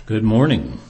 Good morning.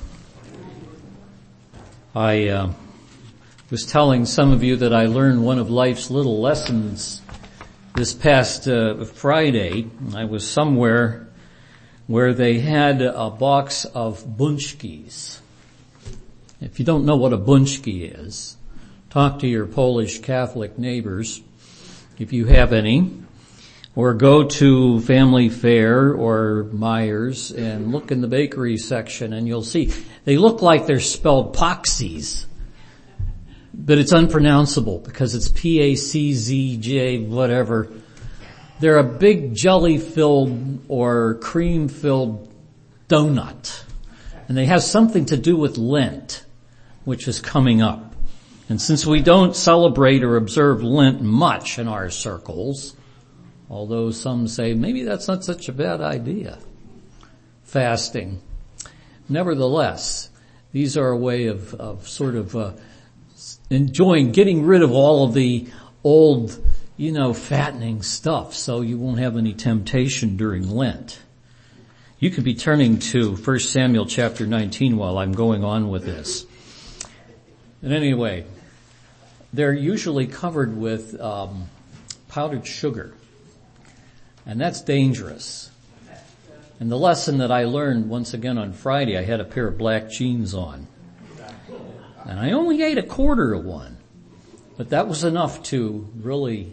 I was telling some of you that I learned one of life's little lessons this past Friday. I was somewhere where they had a box of bunchkis. If you don't know what a bunchki is, talk to your Polish Catholic neighbors, if you have any, or go to Family Fair or Myers and look in the bakery section and you'll see they look like they're spelled Poxies, but it's unpronounceable because it's P-A-C-Z-J whatever. They're a big jelly-filled or cream-filled donut, and they have something to do with Lent, which is coming up. And since we don't celebrate or observe Lent much in our circles, although some say maybe that's not such a bad idea, fasting, nevertheless, these are a way of enjoying, getting rid of all of the old, fattening stuff so you won't have any temptation during Lent. You could be turning to 1 Samuel chapter 19 while I'm going on with this. And anyway, they're usually covered with powdered sugar. And that's dangerous. And the lesson that I learned once again on Friday, I had a pair of black jeans on. And I only ate a quarter of one. But that was enough to really,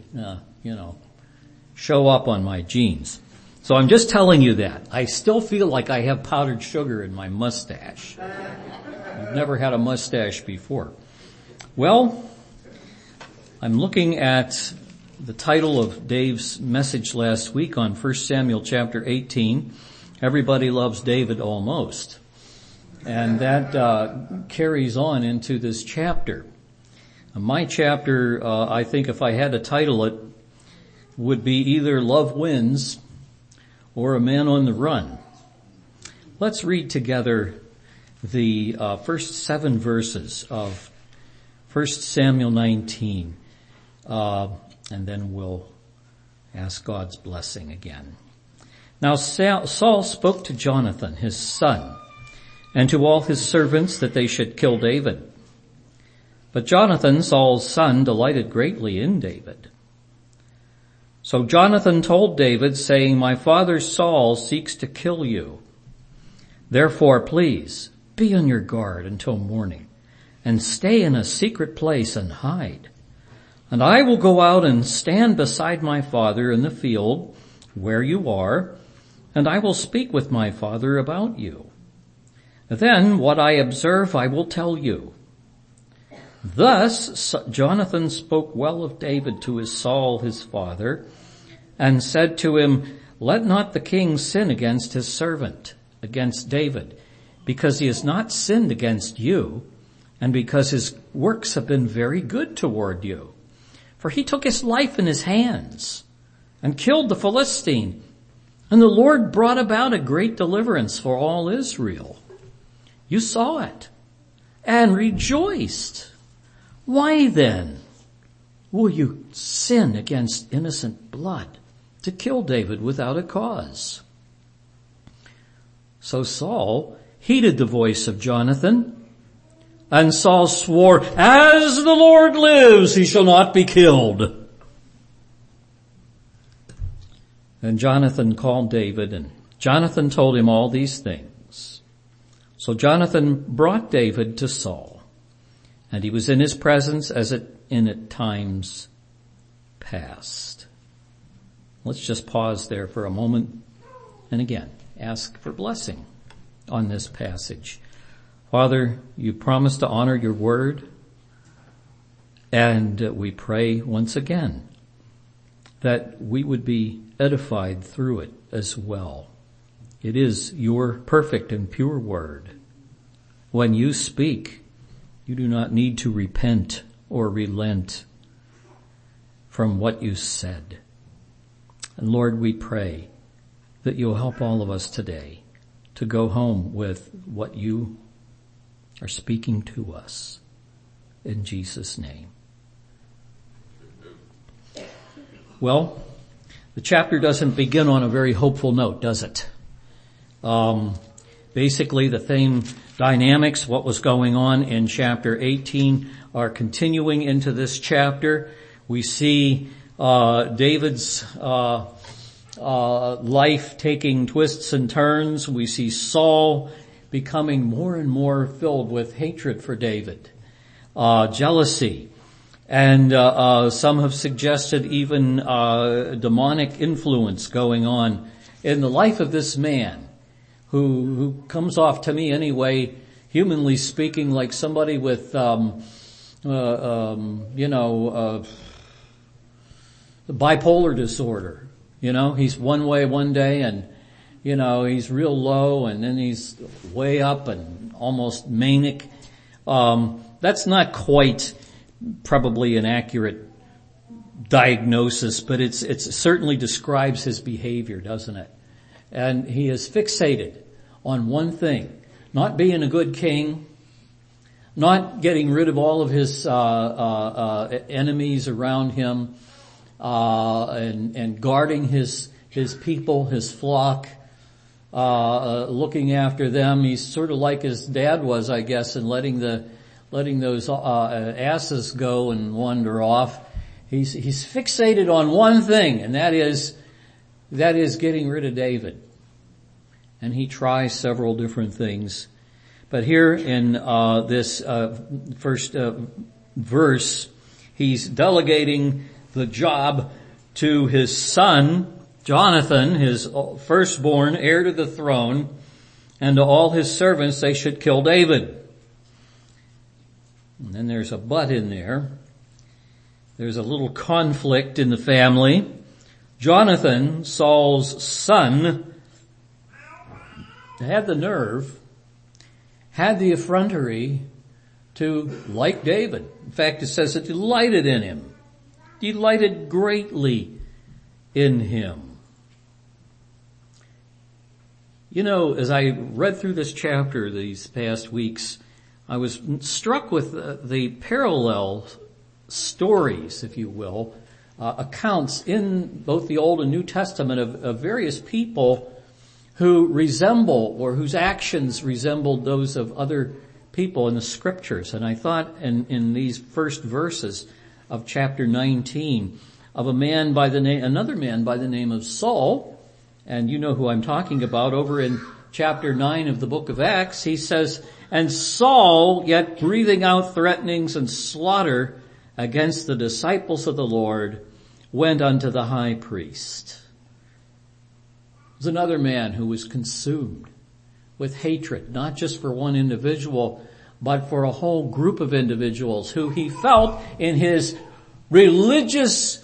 show up on my jeans. So I'm just telling you that. I still feel like I have powdered sugar in my mustache. I've never had a mustache before. Well, I'm looking at the title of Dave's message last week on 1 Samuel chapter 18, Everybody Loves David Almost. And that carries on into this chapter. My chapter, I think if I had to title it, would be either Love Wins or A Man on the Run. Let's read together the first 7 verses of 1 Samuel 19. And then we'll ask God's blessing again. Now Saul spoke to Jonathan, his son, and to all his servants that they should kill David. But Jonathan, Saul's son, delighted greatly in David. So Jonathan told David, saying, My father Saul seeks to kill you. Therefore, please, be on your guard until morning, and stay in a secret place and hide. And I will go out and stand beside my father in the field where you are, and I will speak with my father about you. Then what I observe I will tell you. Thus Jonathan spoke well of David to his Saul his father, and said to him, Let not the king sin against his servant, against David, because he has not sinned against you, and because his works have been very good toward you. For he took his life in his hands and killed the Philistine. And the Lord brought about a great deliverance for all Israel. You saw it and rejoiced. Why then will you sin against innocent blood to kill David without a cause? So Saul heeded the voice of Jonathan. And Saul swore, As the Lord lives, he shall not be killed. And Jonathan called David, and Jonathan told him all these things. So Jonathan brought David to Saul, and he was in his presence as in at times past. Let's just pause there for a moment, and again, ask for blessing on this passage. Father, you promised to honor your word, and we pray once again that we would be edified through it as well. It is your perfect and pure word. When you speak, you do not need to repent or relent from what you said. And Lord, we pray that you'll help all of us today to go home with what you are speaking to us. In Jesus' name. Well, the chapter doesn't begin on a very hopeful note, does it? Basically the same dynamics, what was going on in chapter 18 are continuing into this chapter. We see David's life taking twists and turns. We see Saul becoming more and more filled with hatred for David, jealousy, and some have suggested even demonic influence going on in the life of this man, who comes off to me anyway, humanly speaking, like somebody with bipolar disorder. He's one way one day and, he's real low and then he's way up and almost manic. That's not quite probably an accurate diagnosis, but it certainly describes his behavior, doesn't it? And he is fixated on one thing, not being a good king, not getting rid of all of his enemies around him, and guarding his people, his flock, looking after them. He's sort of like his dad was, I guess, in letting those asses go and wander off. He's fixated on one thing, and that is getting rid of David. And he tries several different things. But here in this first verse, he's delegating the job to his son, Jonathan, his firstborn, heir to the throne, and to all his servants they should kill David. And then there's a but in there. There's a little conflict in the family. Jonathan, Saul's son, had the nerve, had the effrontery to like David. In fact, it says it delighted in him. Delighted greatly in him. As I read through this chapter these past weeks, I was struck with the parallel stories, if you will, accounts in both the Old and New Testament of various people who resemble, or whose actions resembled those of other people in the scriptures. And I thought in these first verses of chapter 19 of another man by the name of Saul, and you know who I'm talking about. Over in chapter 9 of the book of Acts, he says, "And Saul, yet breathing out threatenings and slaughter against the disciples of the Lord, went unto the high priest." There's another man who was consumed with hatred, not just for one individual, but for a whole group of individuals who he felt in his religious,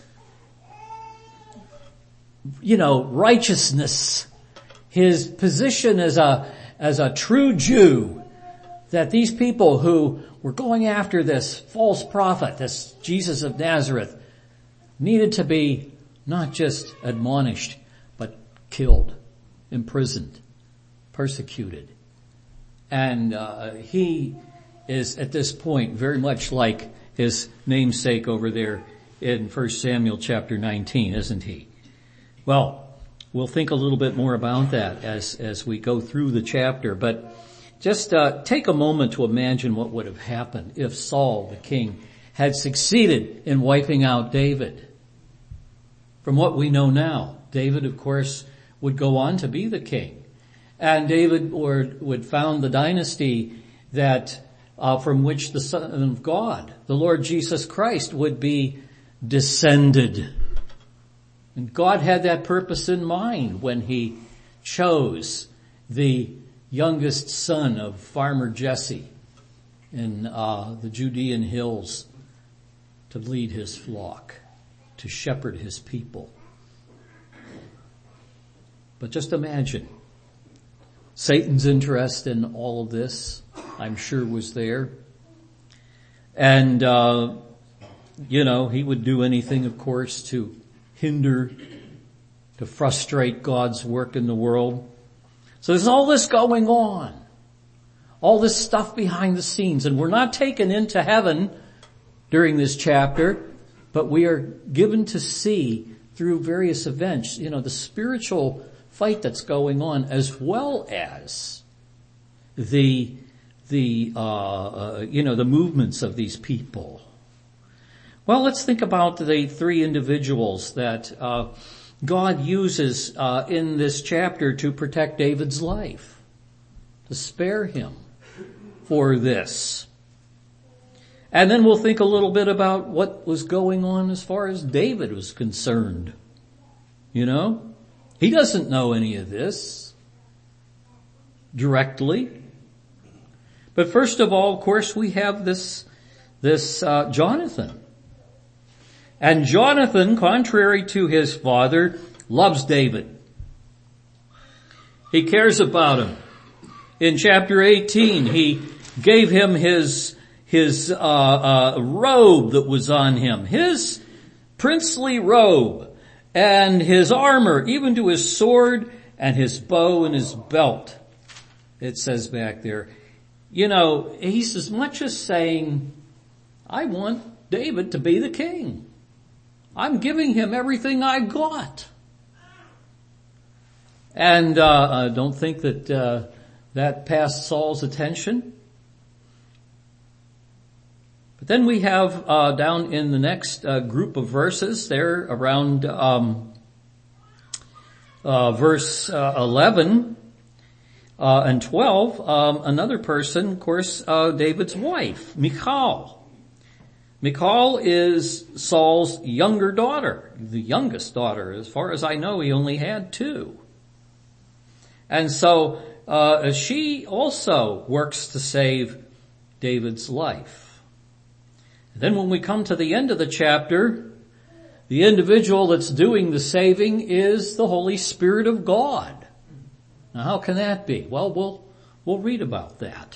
righteousness, his position as a true Jew, that these people who were going after this false prophet, this Jesus of Nazareth, needed to be not just admonished, but killed, imprisoned, persecuted. And he is at this point very much like his namesake over there in 1 Samuel chapter 19, isn't he? Well, we'll think a little bit more about that as we go through the chapter, but just take a moment to imagine what would have happened if Saul, the king, had succeeded in wiping out David. From what we know now, David, of course, would go on to be the king. And David would found the dynasty that from which the Son of God, the Lord Jesus Christ, would be descended. And God had that purpose in mind when he chose the youngest son of Farmer Jesse in the Judean hills to lead his flock, to shepherd his people. But just imagine, Satan's interest in all of this, I'm sure, was there. And, he would do anything, of course, to hinder, to frustrate God's work in the world. So there's all this going on, all this stuff behind the scenes, and we're not taken into heaven during this chapter, but we are given to see through various events, the spiritual fight that's going on, as well as the movements of these people? Well, let's think about the three individuals that God uses in this chapter to protect David's life, to spare him for this. And then we'll think a little bit about what was going on as far as David was concerned. You know, he doesn't know any of this directly. But first of all, of course, we have this Jonathan. And Jonathan, contrary to his father, loves David. He cares about him. In chapter 18, he gave him his robe that was on him, his princely robe, and his armor, even to his sword and his bow and his belt. It says back there, you know, he's as much as saying, I want David to be the king. I'm giving him everything I got. And I don't think that that passed Saul's attention. But then we have down in the next group of verses there around verse 11 and 12, another person, of course, David's wife, Michal. Michal is Saul's younger daughter, the youngest daughter. As far as I know, he only had two. And so she also works to save David's life. Then when we come to the end of the chapter, the individual that's doing the saving is the Holy Spirit of God. Now how can that be? Well, we'll read about that.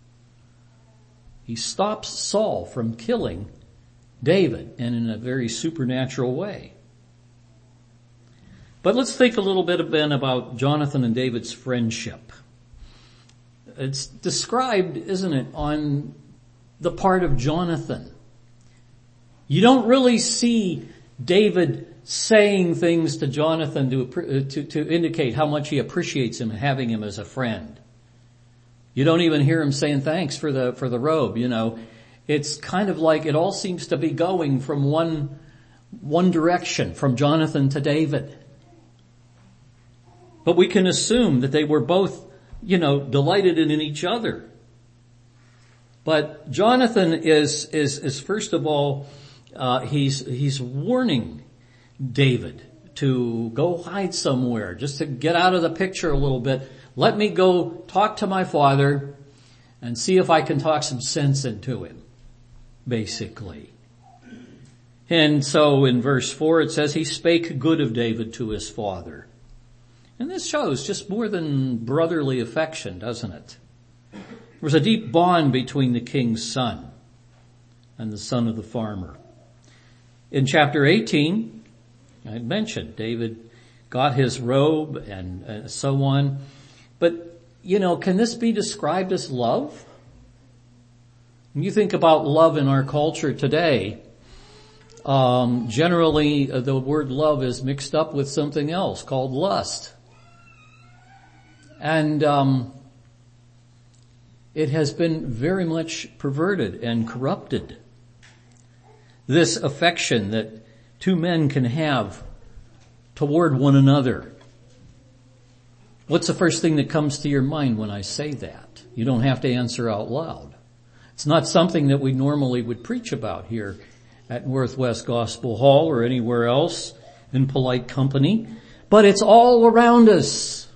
He stops Saul from killing David, and in a very supernatural way. But let's think a little bit then about Jonathan and David's friendship. It's described, isn't it, on the part of Jonathan. You don't really see David saying things to Jonathan to indicate how much he appreciates him and having him as a friend. You don't even hear him saying thanks for the robe, you know. It's kind of like it all seems to be going from one direction, from Jonathan to David. But we can assume that they were both, you know, delighted in each other. But Jonathan is first of all, he's warning David to go hide somewhere, just to get out of the picture a little bit. Let me go talk to my father and see if I can talk some sense into him, basically. And so in verse 4 it says, he spake good of David to his father. And this shows just more than brotherly affection, doesn't it? There was a deep bond between the king's son and the son of the farmer. In chapter 18, I had mentioned David got his robe and so on. But, you know, can this be described as love? When you think about love in our culture today, generally the word love is mixed up with something else called lust. And it has been very much perverted and corrupted. This affection that two men can have toward one another. What's the first thing that comes to your mind when I say that? You don't have to answer out loud. It's not something that we normally would preach about here at Northwest Gospel Hall or anywhere else in polite company, but it's all around us.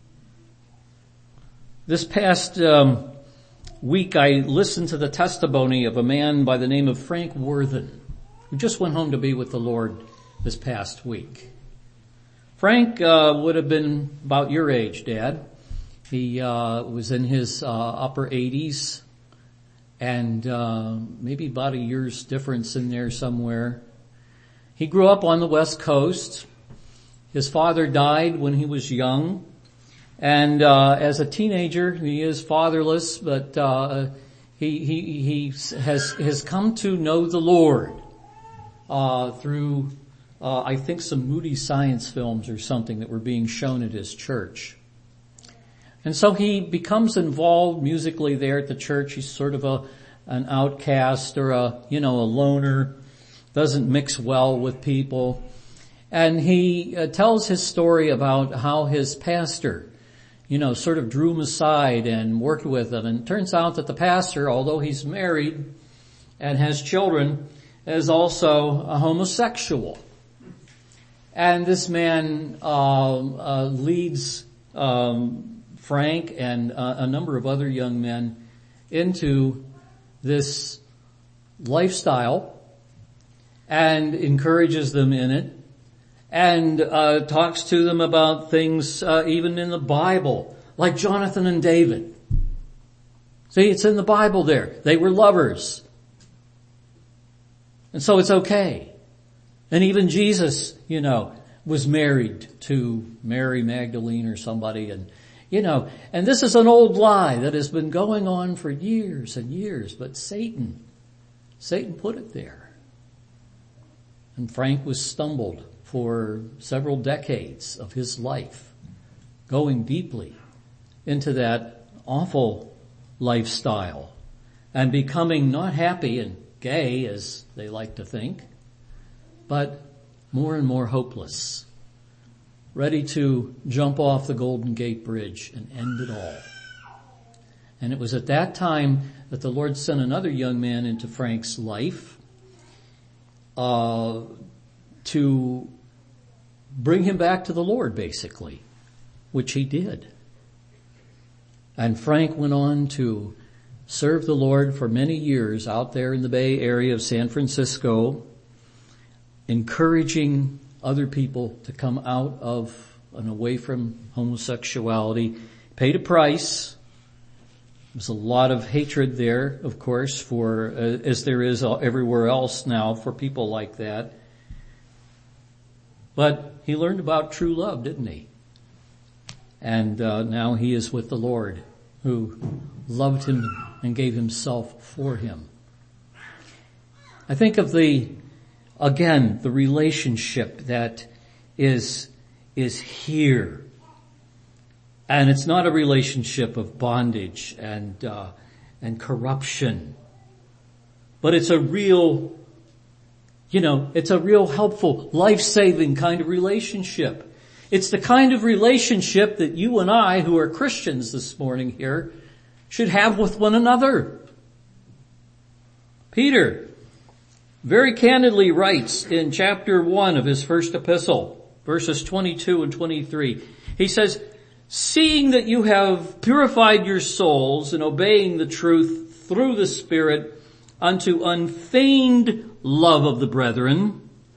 This past week I listened to the testimony of a man by the name of Frank Worthen, who just went home to be with the Lord this past week. Frank would have been about your age, Dad. He was in his upper 80s and maybe about a year's difference in there somewhere. He grew up on the West Coast. His father died when he was young. And as a teenager, he is fatherless, but he has come to know the Lord through I think some Moody Science films or something that were being shown at his church. And so he becomes involved musically there at the church. He's sort of an outcast or a loner, doesn't mix well with people. And he tells his story about how his pastor, sort of drew him aside and worked with him. And it turns out that the pastor, although he's married and has children, is also a homosexual. And this man leads Frank and a number of other young men into this lifestyle and encourages them in it and talks to them about things even in the Bible, like Jonathan and David. See, it's in the Bible there. They were lovers. And so it's okay. And even Jesus, was married to Mary Magdalene or somebody, and this is an old lie that has been going on for years and years, but Satan put it there. And Frank was stumbled for several decades of his life, going deeply into that awful lifestyle and becoming not happy and gay, as they like to think, but more and more hopeless, ready to jump off the Golden Gate Bridge and end it all. And it was at that time that the Lord sent another young man into Frank's life to bring him back to the Lord, basically, which he did. And Frank went on to serve the Lord for many years out there in the Bay Area of San Francisco, encouraging other people to come out of and away from homosexuality. Paid a price. There's a lot of hatred there, of course, for as there is everywhere else now for people like that. But he learned about true love, didn't he? And now he is with the Lord, who loved him and gave himself for him. I think of the relationship that is here. And it's not a relationship of bondage and corruption. But it's a real, helpful, life-saving kind of relationship. It's the kind of relationship that you and I, who are Christians this morning here, should have with one another. Peter very candidly writes in chapter 1 of his first epistle, verses 22 and 23. He says, "Seeing that you have purified your souls in obeying the truth through the Spirit unto unfeigned love of the brethren,"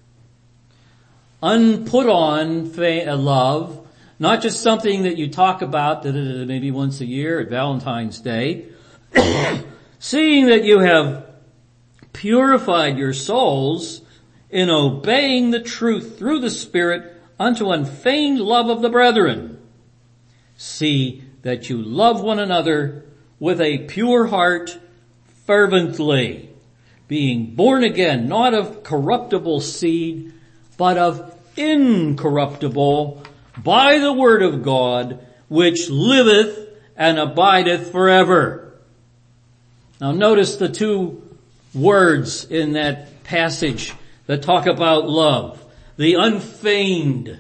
unput on love, not just something that you talk about maybe once a year at Valentine's Day. "Seeing that you have purified your souls in obeying the truth through the Spirit unto unfeigned love of the brethren. See that you love one another with a pure heart fervently, being born again, not of corruptible seed, but of incorruptible, by the word of God, which liveth and abideth forever." Now notice the two words in that passage that talk about love. The unfeigned,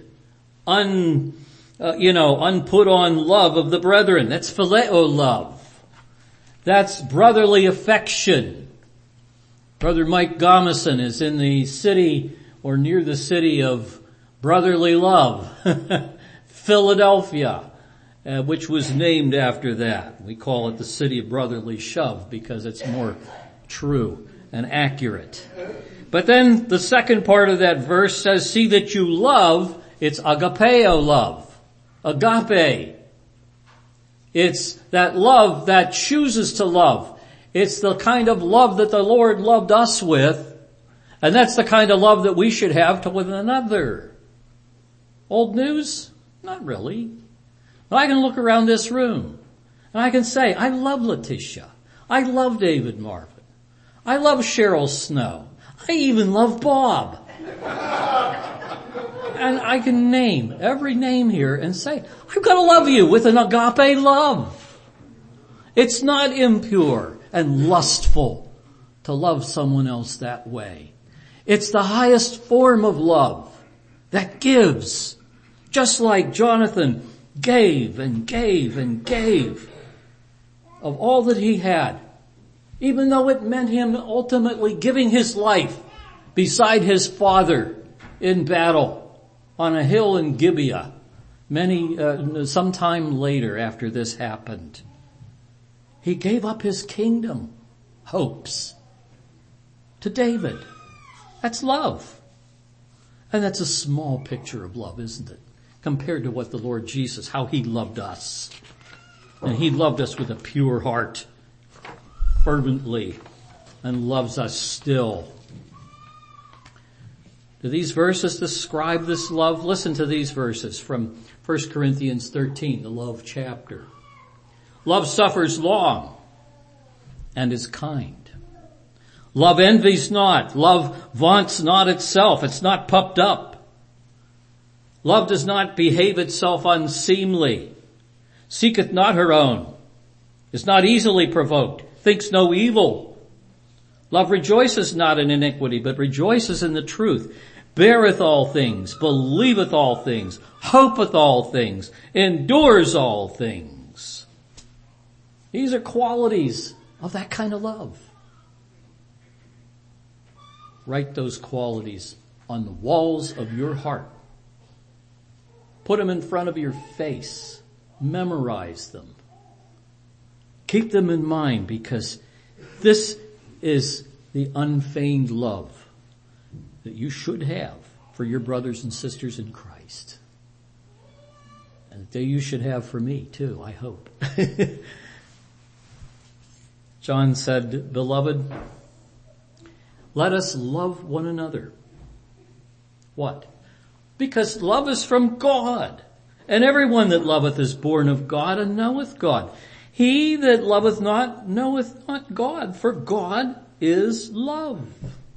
unput on love of the brethren. That's phileo love. That's brotherly affection. Brother Mike Gomison is in the city or near the city of brotherly love, Philadelphia, which was named after that. We call it the city of brotherly shove because it's more true and accurate. But then the second part of that verse says, see that you love. It's agapeo love. Agape. It's that love that chooses to love. It's the kind of love that the Lord loved us with. And that's the kind of love that we should have to one another. Old news? Not really. But I can look around this room and I can say, I love Letitia. I love David Marvin. I love Cheryl Snow. I even love Bob. And I can name every name here and say, I've got to love you with an agape love. It's not impure and lustful to love someone else that way. It's the highest form of love that gives, just like Jonathan gave and gave and gave of all that he had, even though it meant him ultimately giving his life beside his father in battle on a hill in Gibeah, sometime later after this happened. He gave up his kingdom hopes to David. That's love. And that's a small picture of love, isn't it? Compared to what the Lord Jesus, how he loved us. And he loved us with a pure heart, fervently, and loves us still. Do these verses describe this love? Listen to these verses from 1 Corinthians 13, the love chapter. Love suffers long and is kind. Love envies not. Love vaunts not itself. It's not puffed up. Love does not behave itself unseemly. Seeketh not her own. Is not easily provoked. Thinks no evil. Love rejoices not in iniquity, but rejoices in the truth. Beareth all things. Believeth all things. Hopeth all things. Endures all things. These are qualities of that kind of love. Write those qualities on the walls of your heart. Put them in front of your face. Memorize them. Keep them in mind, because this is the unfeigned love that you should have for your brothers and sisters in Christ. And that you should have for me too, I hope. John said, Beloved, let us love one another. What? Because love is from God. And everyone that loveth is born of God and knoweth God. He that loveth not knoweth not God, for God is love.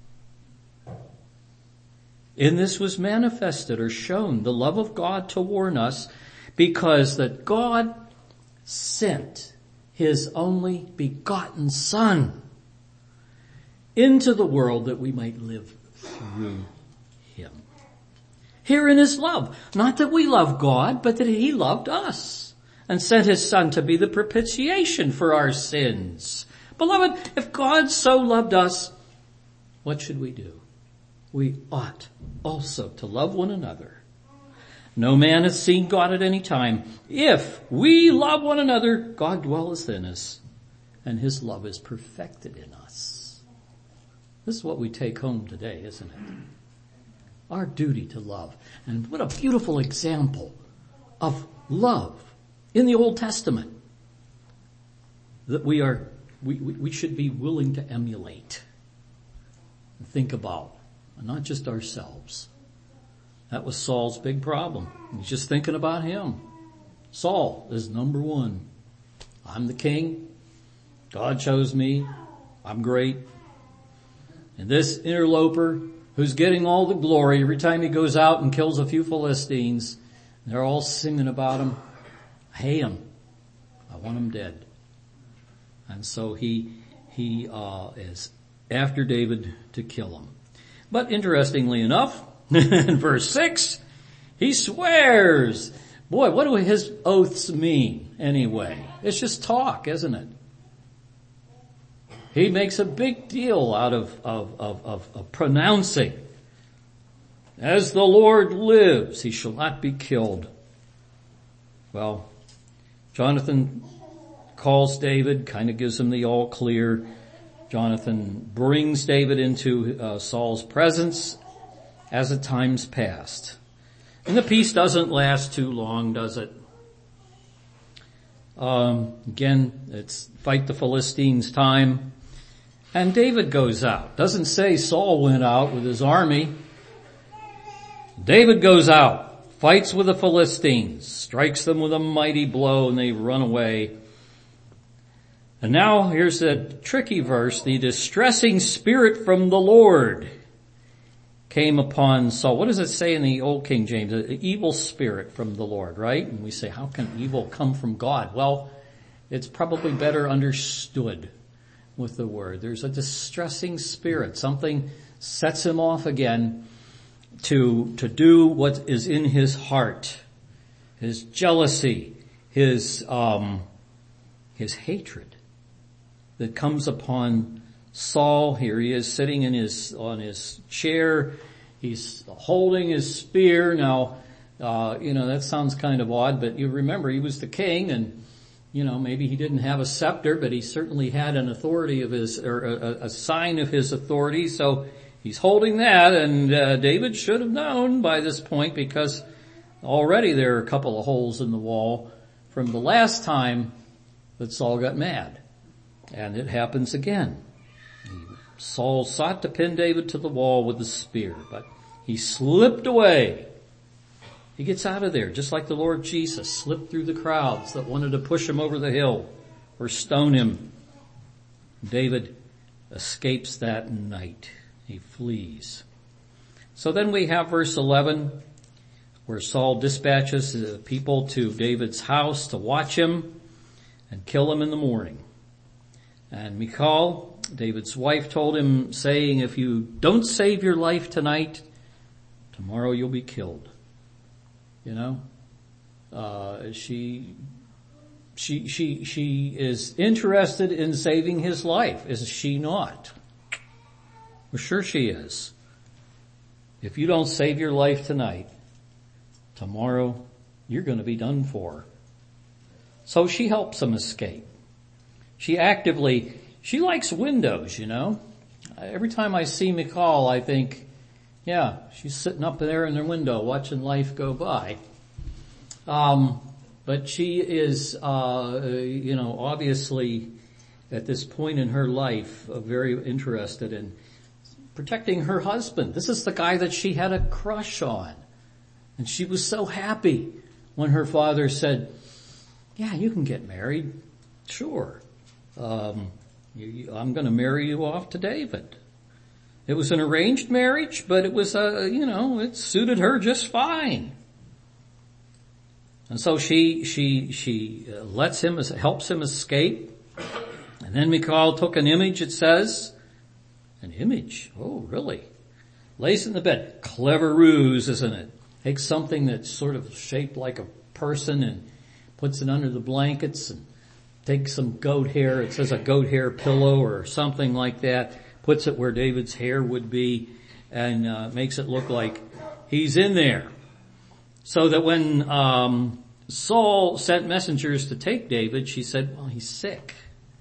In this was manifested or shown the love of God toward us, because that God sent his only begotten Son into the world that we might live through him. Herein is love. Not that we love God, but that he loved us and sent his Son to be the propitiation for our sins. Beloved, if God so loved us, what should we do? We ought also to love one another. No man hath seen God at any time. If we love one another, God dwelleth in us, and his love is perfected in us. This is what we take home today, isn't it? Our duty to love. And what a beautiful example of love in the Old Testament that we should be willing to emulate and think about, and not just ourselves. That was Saul's big problem. He's just thinking about him. Saul is number one. I'm the king. God chose me. I'm great. And this interloper who's getting all the glory every time he goes out and kills a few Philistines, they're all singing about him. I hate him. I want him dead. And so he is after David to kill him. But interestingly enough, in verse 6, he swears. Boy, what do his oaths mean anyway? It's just talk, isn't it? He makes a big deal out of pronouncing, as the Lord lives, he shall not be killed. Well, Jonathan calls David, kind of gives him the all clear. Jonathan brings David into Saul's presence as the times passed. And the peace doesn't last too long, does it? Again, it's fight the Philistines time. And David goes out. Doesn't say Saul went out with his army. David goes out, fights with the Philistines, strikes them with a mighty blow, and they run away. And now here's a tricky verse. The distressing spirit from the Lord came upon Saul. What does it say in the Old King James? An evil spirit from the Lord, right? And we say, how can evil come from God? Well, it's probably better understood with the word. There's a distressing spirit. Something sets him off again to do what is in his heart. His jealousy, his hatred that comes upon Saul. Here he is sitting on his chair. He's holding his spear. Now, that sounds kind of odd, but you remember he was the king, and maybe he didn't have a scepter, but he certainly had an authority of his, or a sign of his authority. So he's holding that, and David should have known by this point, because already there are a couple of holes in the wall from the last time that Saul got mad. And it happens again. Saul sought to pin David to the wall with a spear, but he slipped away. He gets out of there, just like the Lord Jesus slipped through the crowds that wanted to push him over the hill or stone him. David escapes that night. He flees. So then we have verse 11, where Saul dispatches people to David's house to watch him and kill him in the morning. And Michal, David's wife, told him, saying, if you don't save your life tonight, tomorrow you'll be killed. She is interested in saving his life, is she not? Well, sure she is. If you don't save your life tonight, tomorrow you're going to be done for. So she helps him escape. She likes windows, Every time I see Michal, I think, yeah, she's sitting up there in her window watching life go by. But she is, obviously at this point in her life, very interested in protecting her husband. This is the guy that she had a crush on. And she was so happy when her father said, yeah, you can get married. Sure. I'm going to marry you off to David. It was an arranged marriage, but it was, it suited her just fine. And so she helps him escape. And then Michal took an image, it says. An image? Oh, really? Lays it in the bed. Clever ruse, isn't it? Takes something that's sort of shaped like a person and puts it under the blankets, and takes some goat hair. It says a goat hair pillow or something like that. Puts it where David's hair would be, and makes it look like he's in there. So that when Saul sent messengers to take David, she said, well, he's sick.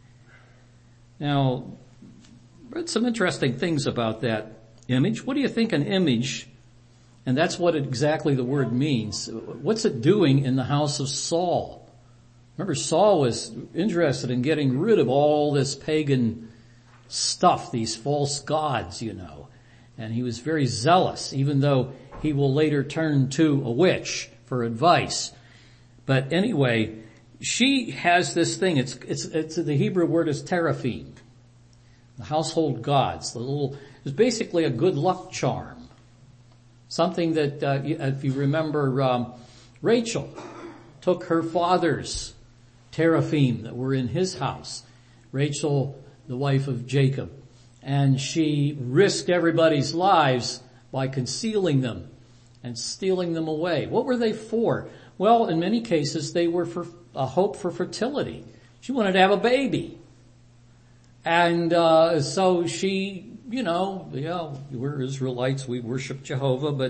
Now, read some interesting things about that image. What do you think an image, and that's what exactly the word means, what's it doing in the house of Saul? Remember, Saul was interested in getting rid of all this pagan stuff, these false gods, and he was very zealous, even though he will later turn to a witch for advice. But anyway, she has this thing, it's the Hebrew word is teraphim, the household gods, it's basically a good luck charm. Something that, if you remember, Rachel took her father's teraphim that were in his house. Rachel, the wife of Jacob. And she risked everybody's lives by concealing them and stealing them away. What were they for? Well, in many cases, they were for a hope for fertility. She wanted to have a baby. And so she, we're Israelites, we worship Jehovah, but,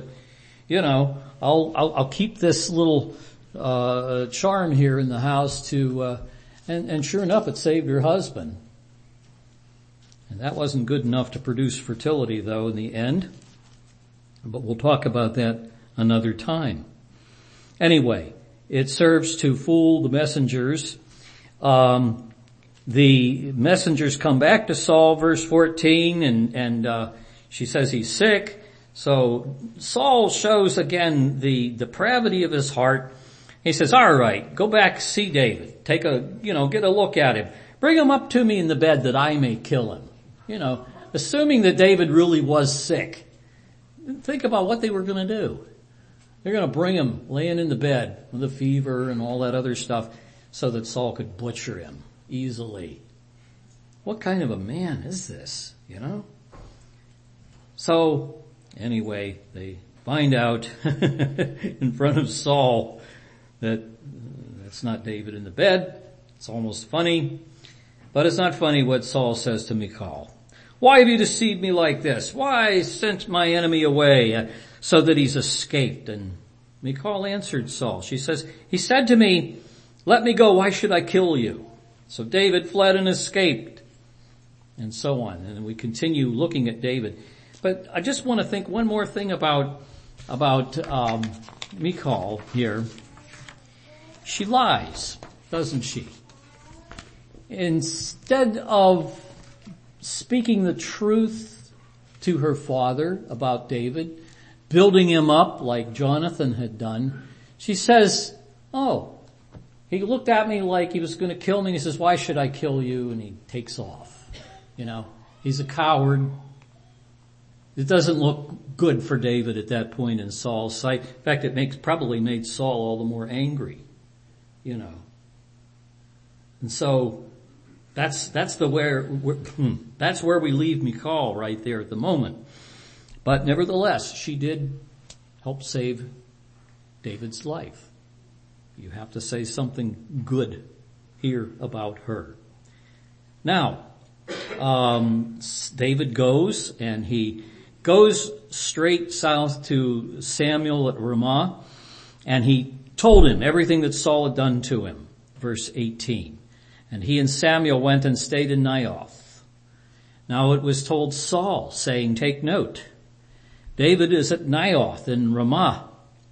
I'll keep this little charm here in the house to, and sure enough, it saved her husband. And that wasn't good enough to produce fertility, though, in the end. But we'll talk about that another time. Anyway, it serves to fool the messengers. The messengers come back to Saul, verse 14, and she says he's sick. So Saul shows again the depravity of his heart. He says, all right, go back, see David. Get a look at him. Bring him up to me in the bed that I may kill him. Assuming that David really was sick. think about what they were going to do. They're going to bring him laying in the bed with a fever and all that other stuff so that Saul could butcher him easily. What kind of a man is this, So, anyway, they find out in front of Saul that that's not David in the bed. It's almost funny. But it's not funny what Saul says to Michal. Why have you deceived me like this? Why sent my enemy away so that he's escaped? And Michal answered Saul. She says, he said to me, let me go. Why should I kill you? So David fled and escaped. And so on. And we continue looking at David. But I just want to think one more thing about Michal here. She lies, doesn't she? Instead of speaking the truth to her father about David, building him up like Jonathan had done, she says, oh, he looked at me like he was going to kill me, and he says, why should I kill you? And he takes off. He's a coward. It doesn't look good for David at that point in Saul's sight. In fact, it probably made Saul all the more angry, And so that's where we leave Michal right there at the moment. But nevertheless, she did help save David's life. You have to say something good here about her. Now, David goes, and he goes straight south to Samuel at Ramah, and he told him everything that Saul had done to him. Verse 18. And he and Samuel went and stayed in Naioth. Now it was told Saul, saying, take note, David is at Naioth in Ramah.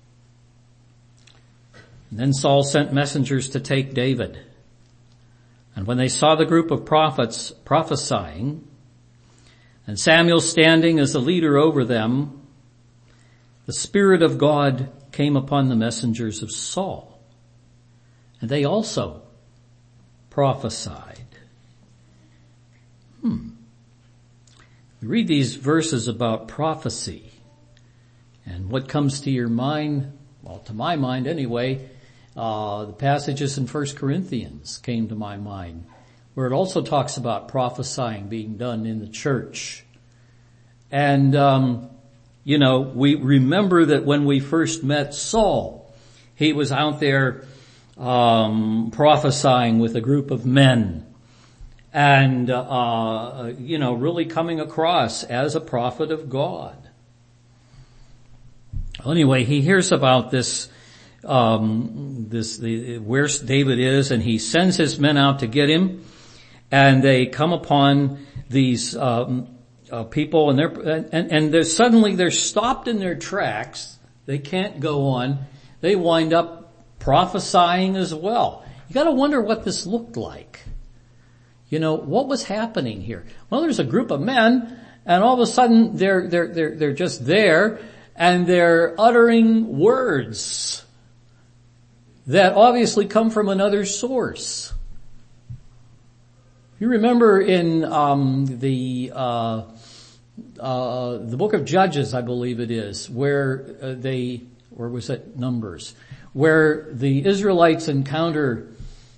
And then Saul sent messengers to take David. And when they saw the group of prophets prophesying, and Samuel standing as the leader over them, the Spirit of God came upon the messengers of Saul. And they also prophesied. We read these verses about prophecy. And what comes to your mind? Well, to my mind anyway, the passages in 1 Corinthians came to my mind, where it also talks about prophesying being done in the church. And, we remember that when we first met Saul, he was out there prophesying with a group of men and, really coming across as a prophet of God. Well, anyway, he hears about this, where David is, and he sends his men out to get him, and they come upon these, people, and they're suddenly they're stopped in their tracks. They can't go on. They wind up prophesying as well. You gotta wonder what this looked like. What was happening here? Well, there's a group of men, and all of a sudden they're just there, and they're uttering words that obviously come from another source. You remember in the book of Judges, I believe it is, where or was it Numbers, where the Israelites encounter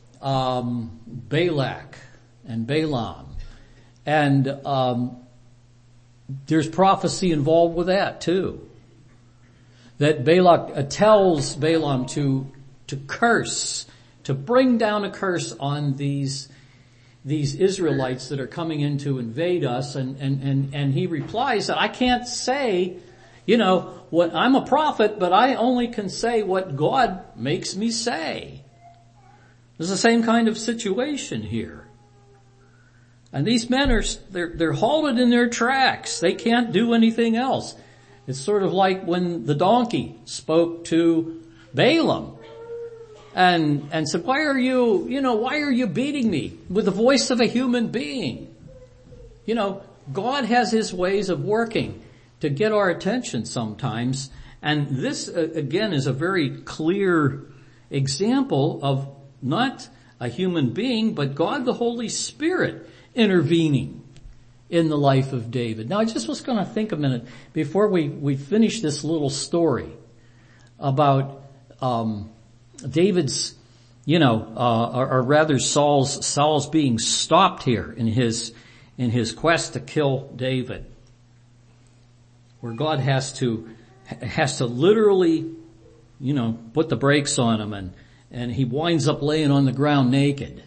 Balak and Balaam, and there's prophecy involved with that too. That Balak tells Balaam to curse, to bring down a curse on these Israelites that are coming in to invade us, and he replies that I can't say, what I'm a prophet, but I only can say what God makes me say. There's the same kind of situation here. And these men they're halted in their tracks. They can't do anything else. It's sort of like when the donkey spoke to Balaam and said, why are you beating me with the voice of a human being? God has his ways of working to get our attention sometimes. And this, again, is a very clear example of not a human being, but God the Holy Spirit intervening in the life of David. Now I just was going to think a minute before we finish this little story about David's, or rather Saul's being stopped here in his quest to kill David, where God has to literally, put the brakes on him, and he winds up laying on the ground naked,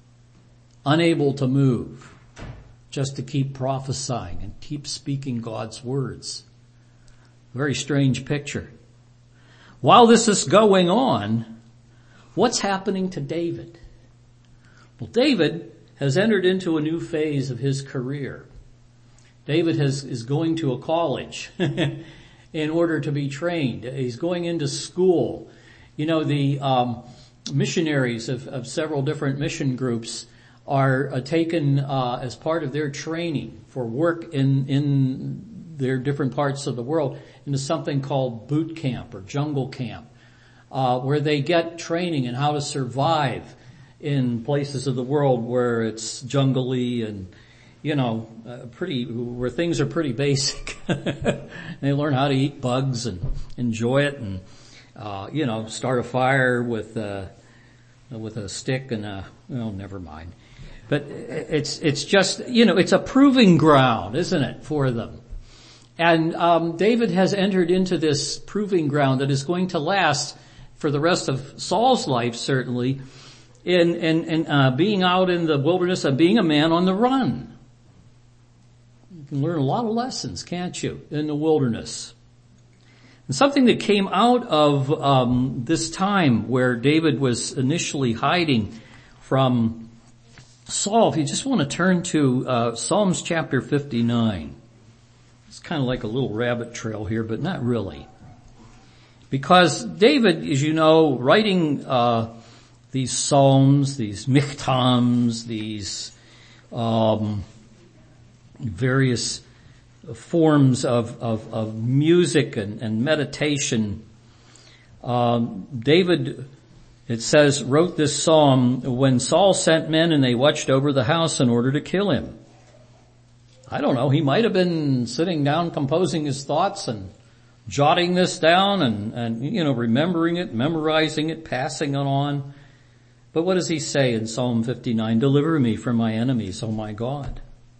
unable to move, just to keep prophesying and keep speaking God's words. Very strange picture. While this is going on, what's happening to David? Well, David has entered into a new phase of his career. David is going to a college in order to be trained. He's going into school. The missionaries of several different mission groups are taken as part of their training for work in their different parts of the world into something called boot camp or jungle camp, where they get training in how to survive in places of the world where it's jungly and where things are pretty basic. They learn how to eat bugs and enjoy it, and start a fire with a stick and never mind. But it's just, it's a proving ground, isn't it, for them? And David has entered into this proving ground that is going to last for the rest of Saul's life, certainly, in being out in the wilderness and being a man on the run. You can learn a lot of lessons, can't you, in the wilderness? And something that came out of this time where David was initially hiding from Saul, if you just want to turn to Psalms chapter 59. It's kind of like a little rabbit trail here, but not really. Because David, as you know, writing these psalms, these michtams, these various forms of music and meditation, David, it says, wrote this psalm when Saul sent men and they watched over the house in order to kill him. I don't know, he might have been sitting down composing his thoughts and jotting this down and remembering it, memorizing it, passing it on. But what does he say in Psalm 59? Deliver me from my enemies, O my God.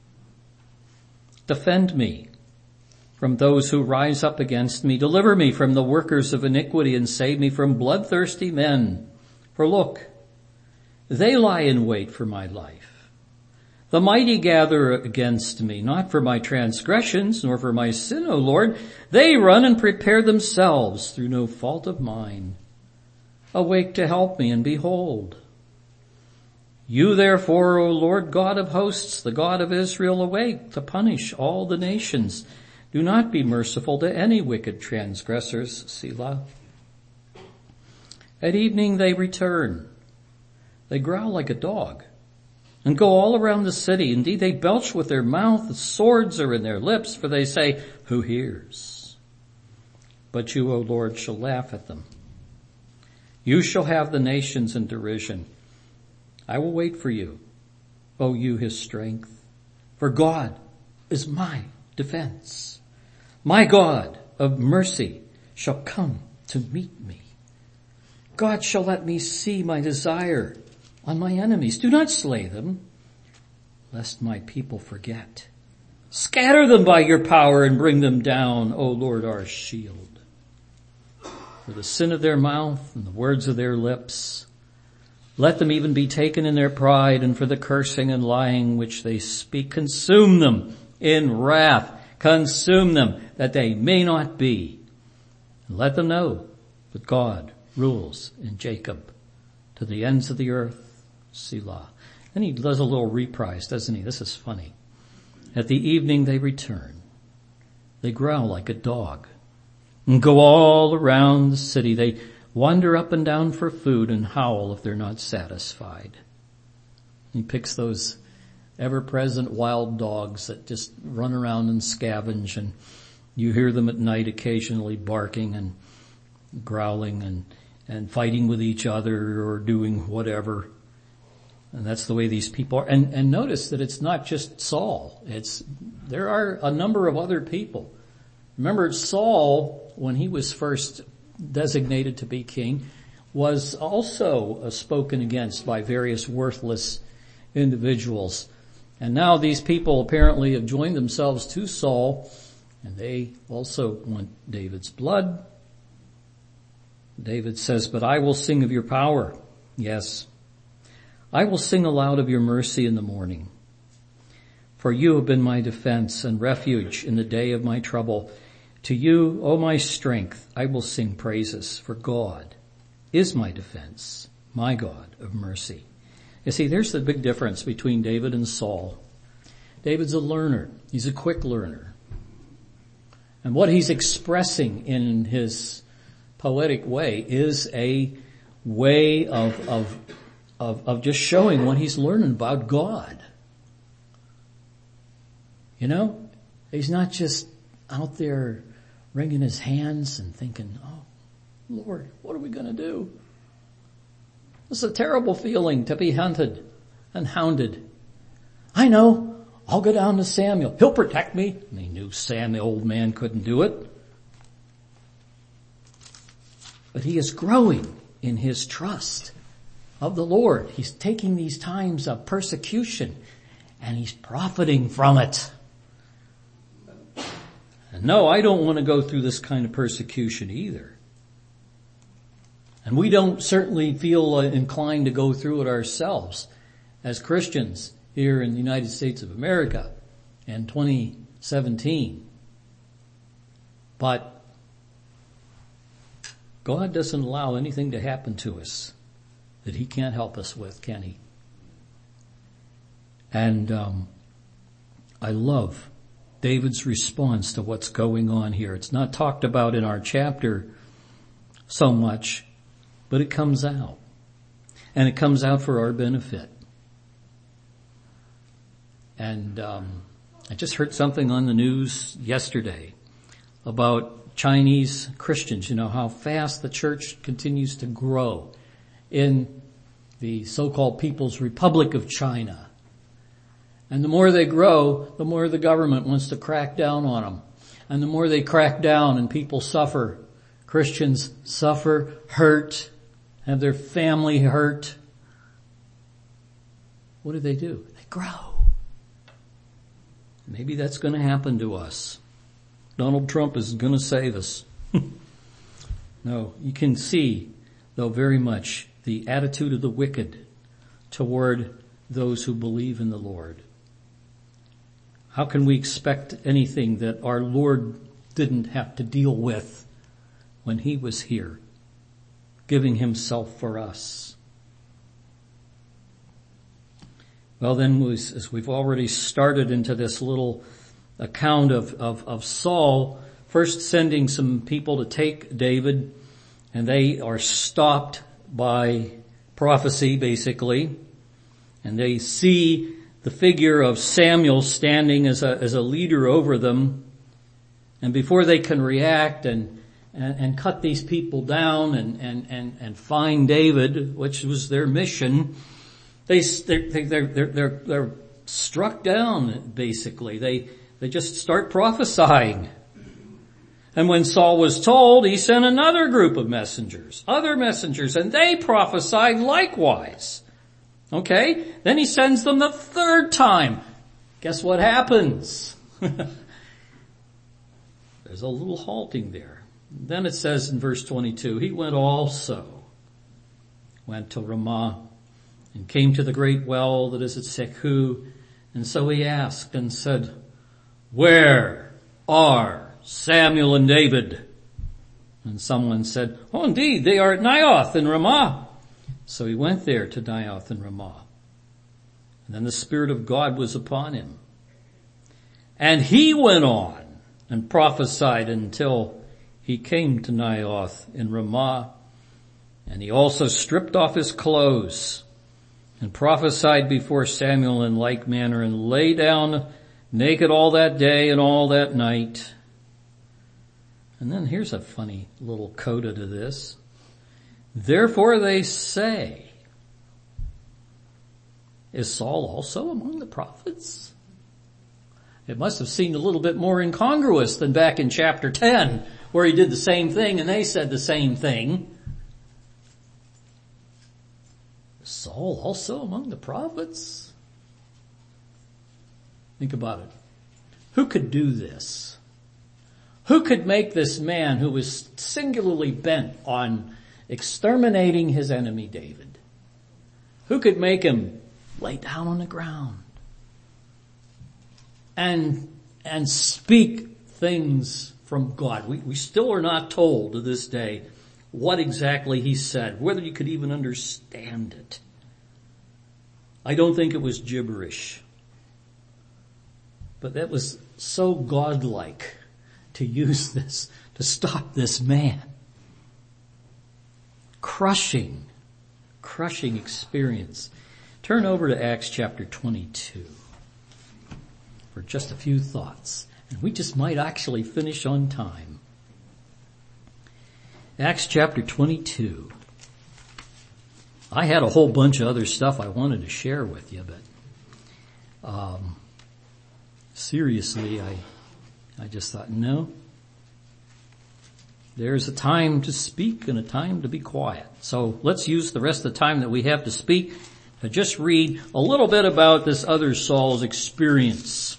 Defend me from those who rise up against me. Deliver me from the workers of iniquity and save me from bloodthirsty men. For look, they lie in wait for my life. The mighty gather against me, not for my transgressions, nor for my sin, O Lord. They run and prepare themselves through no fault of mine. Awake to help me, and behold. You therefore, O Lord God of hosts, the God of Israel, awake to punish all the nations. Do not be merciful to any wicked transgressors, Selah. At evening they return. They growl like a dog and go all around the city. Indeed, they belch with their mouth. Swords are in their lips, for they say, who hears? But you, O Lord, shall laugh at them. You shall have the nations in derision. I will wait for you, O you his strength. For God is my defense. My God of mercy shall come to meet me. God shall let me see my desire on my enemies. Do not slay them, lest my people forget. Scatter them by your power and bring them down, O Lord, our shield. For the sin of their mouth and the words of their lips, let them even be taken in their pride, and for the cursing and lying which they speak, consume them in wrath. Consume them, that they may not be. And let them know that God rules in Jacob to the ends of the earth. Selah. Then he does a little reprise, doesn't he? This is funny. At the evening they return. They growl like a dog and go all around the city. They wander up and down for food and howl if they're not satisfied. He picks those ever-present wild dogs that just run around and scavenge, and you hear them at night occasionally barking and growling and fighting with each other or doing whatever. And that's the way these people are. And notice that it's not just Saul. There are a number of other people. Remember, Saul, when he was first designated to be king, was also spoken against by various worthless individuals. And now these people apparently have joined themselves to Saul, and they also want David's blood. David says, "But I will sing of your power. Yes, I will sing aloud of your mercy in the morning. For you have been my defense and refuge in the day of my trouble. To you, O my strength, I will sing praises, for God is my defense, my God of mercy." You see, there's the big difference between David and Saul. David's a learner. He's a quick learner. And what he's expressing in his poetic way is a way of just showing what he's learning about God. You know, he's not just out there wringing his hands and thinking, "Oh, Lord, what are we going to do?" It's a terrible feeling to be hunted and hounded. I know, I'll go down to Samuel. He'll protect me. And he knew Sam, the old man, couldn't do it. But he is growing in his trust of the Lord. He's taking these times of persecution and he's profiting from it. And no, I don't want to go through this kind of persecution either. And we don't certainly feel inclined to go through it ourselves as Christians here in the United States of America in 2017. But God doesn't allow anything to happen to us that he can't help us with, can he? And I love David's response to what's going on here. It's not talked about in our chapter so much, but it comes out. And it comes out for our benefit. And I just heard something on the news yesterday about Chinese Christians, you know, how fast the church continues to grow in the so-called People's Republic of China. And the more they grow, the more the government wants to crack down on them. And the more they crack down and people suffer, Christians suffer, hurt, have their family hurt. What do? They grow. Maybe that's going to happen to us. Donald Trump is going to save us. No, you can see, though, very much the attitude of the wicked toward those who believe in the Lord. How can we expect anything that our Lord didn't have to deal with when he was here, giving himself for us? Well, then, as we've already started into this little account of Saul, first sending some people to take David, and they are stopped by prophecy, basically, and they see the figure of Samuel standing as a leader over them, and before they can react and cut these people down and find David, which was their mission, they're struck down, basically. They just start prophesying. And when Saul was told, he sent another group of messengers, other messengers, and they prophesied likewise. Okay? Then he sends them the third time. Guess what happens? There's a little halting there. Then it says in verse 22, he went to Ramah, and came to the great well that is at Seku. And so he asked and said, "Where are Samuel and David?" And someone said, "Oh, indeed, they are at Naioth in Ramah." So he went there to Naioth in Ramah. And then the Spirit of God was upon him. And he went on and prophesied until he came to Naioth in Ramah. And he also stripped off his clothes and prophesied before Samuel in like manner, and lay down naked all that day and all that night. And then here's a funny little coda to this. Therefore they say, Is Saul also among the prophets? It must have seemed a little bit more incongruous than back in chapter 10, where he did the same thing and they said the same thing. Is Saul also among the prophets? Think about it. Who could do this? Who could make this man who was singularly bent on exterminating his enemy David? Who could make him lay down on the ground and speak things from God? We still are not told to this day what exactly he said, whether you could even understand it. I don't think it was gibberish. But that was so godlike to use this, to stop this man. Crushing experience. Turn over to Acts chapter 22 for just a few thoughts. And we just might actually finish on time. Acts chapter 22. I had a whole bunch of other stuff I wanted to share with you, but seriously, I just thought, no. There's a time to speak and a time to be quiet. So let's use the rest of the time that we have to speak to just read a little bit about this other Saul's experience.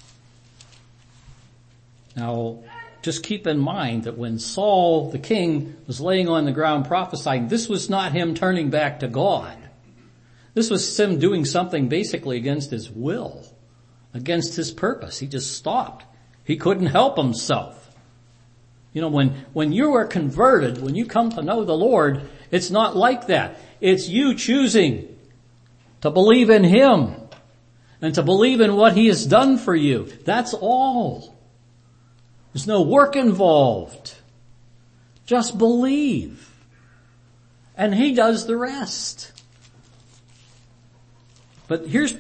Now, just keep in mind that when Saul, the king, was laying on the ground prophesying, this was not him turning back to God. This was him doing something basically against his will, against his purpose. He just stopped. He couldn't help himself. You know, when you are converted, when you come to know the Lord, it's not like that. It's you choosing to believe in Him and to believe in what He has done for you. That's all. There's no work involved. Just believe. And He does the rest. But here's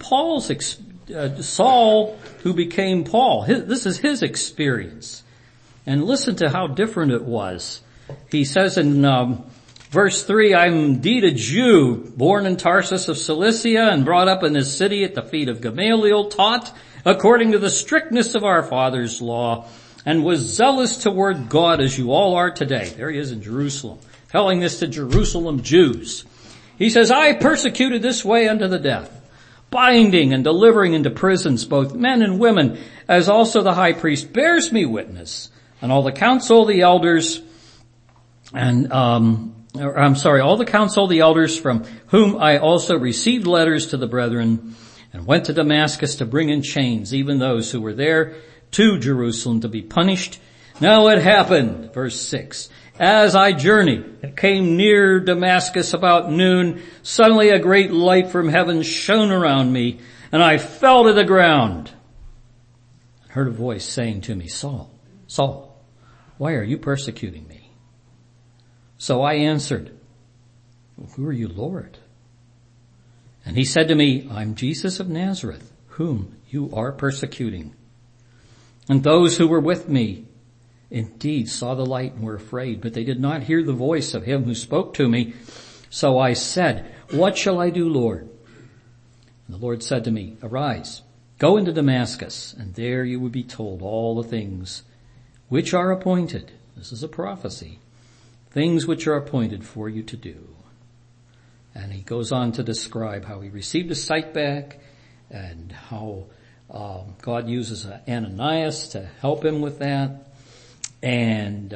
Saul who became Paul. This is his experience. And listen to how different it was. He says in verse 3, I'm indeed a Jew, born in Tarsus of Cilicia and brought up in this city at the feet of Gamaliel, taught according to the strictness of our father's law, and was zealous toward God as you all are today. There he is in Jerusalem, telling this to Jerusalem Jews. He says, I persecuted this way unto the death, binding and delivering into prisons both men and women, as also the high priest bears me witness, and all the council, the elders, and all the council, the elders, from whom I also received letters to the brethren, and went to Damascus to bring in chains even those who were there to Jerusalem to be punished. Now it happened, verse 6, as I journeyed and came near Damascus about noon, suddenly a great light from heaven shone around me, and I fell to the ground. I heard a voice saying to me, Saul, Saul, why are you persecuting me? So I answered, who are you, Lord? And he said to me, I'm Jesus of Nazareth, whom you are persecuting. And those who were with me indeed saw the light and were afraid, but they did not hear the voice of him who spoke to me. So I said, what shall I do, Lord? And the Lord said to me, arise, go into Damascus, and there you will be told all the things which are appointed. This is a prophecy. Things which are appointed for you to do. And he goes on to describe how he received his sight back and how God uses Ananias to help him with that. And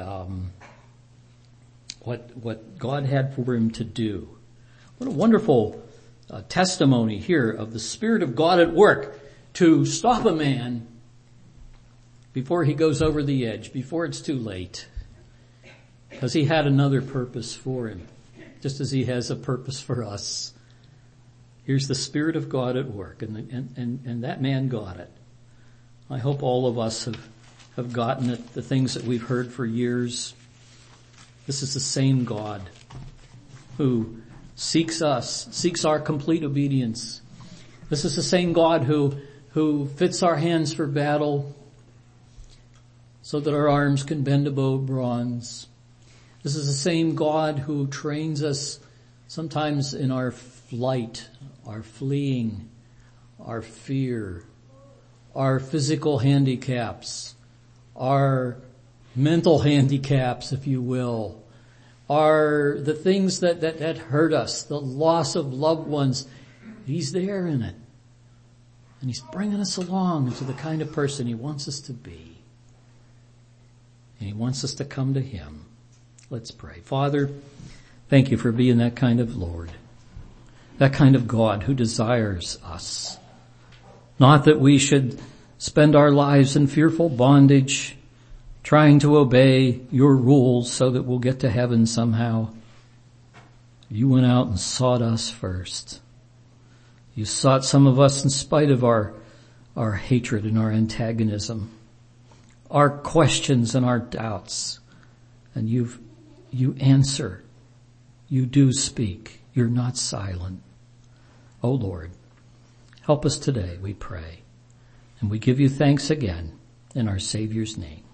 what God had for him to do. What a wonderful testimony here of the Spirit of God at work to stop a man before he goes over the edge, before it's too late. Because he had another purpose for him, just as he has a purpose for us. Here's the Spirit of God at work, and that man got it. I hope all of us have gotten it, the things that we've heard for years. This is the same God who seeks us, seeks our complete obedience. This is the same God who fits our hands for battle so that our arms can bend a bow of bronze. This is the same God who trains us sometimes in our flight, our fleeing, our fear, our physical handicaps, our mental handicaps, if you will, are the things that hurt us, the loss of loved ones. He's there in it. And He's bringing us along to the kind of person He wants us to be. And He wants us to come to Him. Let's pray. Father, thank You for being that kind of Lord, that kind of God who desires us. Not that we should spend our lives in fearful bondage, trying to obey Your rules so that we'll get to heaven somehow. You went out and sought us first. You sought some of us in spite of our hatred and our antagonism, our questions and our doubts. And you answer. You do speak. You're not silent. Oh Lord, help us today, we pray. And we give You thanks again in our Savior's name.